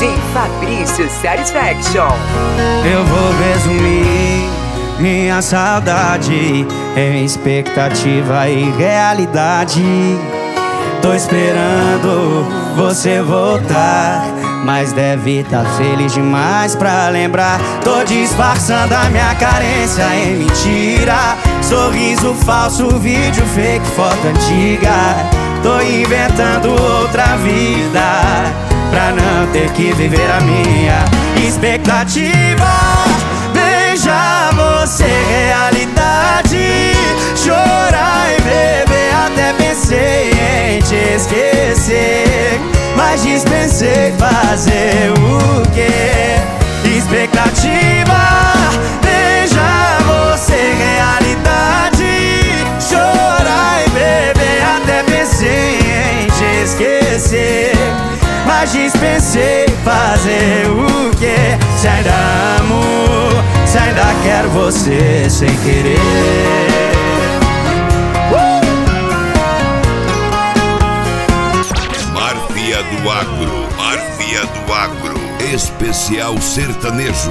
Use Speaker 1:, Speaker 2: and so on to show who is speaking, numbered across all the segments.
Speaker 1: DJ Fabrício Satisfaction.
Speaker 2: Eu vou resumir minha saudade em expectativa e realidade. Tô esperando você voltar, mas deve tá feliz demais pra lembrar. Tô disfarçando a minha carência em mentira, sorriso falso, vídeo fake, foto antiga. Tô inventando outra vida pra não ter que viver a minha expectativa. Beijar você, realidade. Chorar e beber, até pensei em te esquecer, mas dispensei fazer o quê? Expectativa. Beijar você, realidade. Chorar e beber, até pensei em te esquecer, mas dispensei fazer o quê? Se ainda amo, se ainda quero você sem querer.
Speaker 3: Máfia do Agro, Máfia do Agro, especial sertanejo.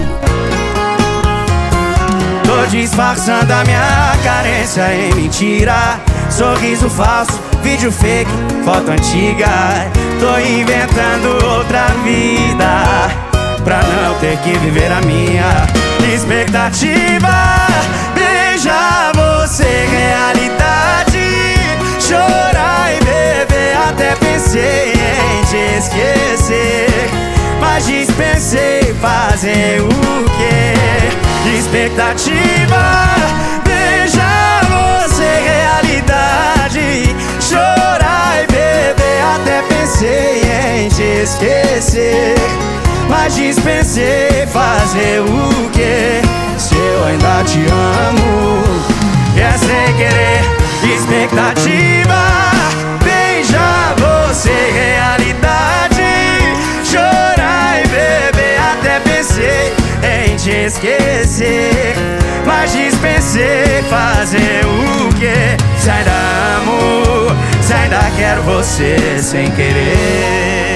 Speaker 2: Tô disfarçando a minha carência em mentira, sorriso falso, vídeo fake, foto antiga. Tô inventando outra vida pra não ter que viver a minha expectativa. Beijar você, realidade. Chorar e beber, até pensei em te esquecer, mas dispensei fazer o quê? Expectativa. Beijar você, realidade. Chorar e beber, até pensei em te esquecer, mas dispensei fazer o quê? Se eu ainda te amo, é sem querer. Expectativa. Beijar você, realidade. Chorar e beber, até pensei em te esquecer, mas dispensei fazer o quê? Se ainda amo, se ainda quero você sem querer.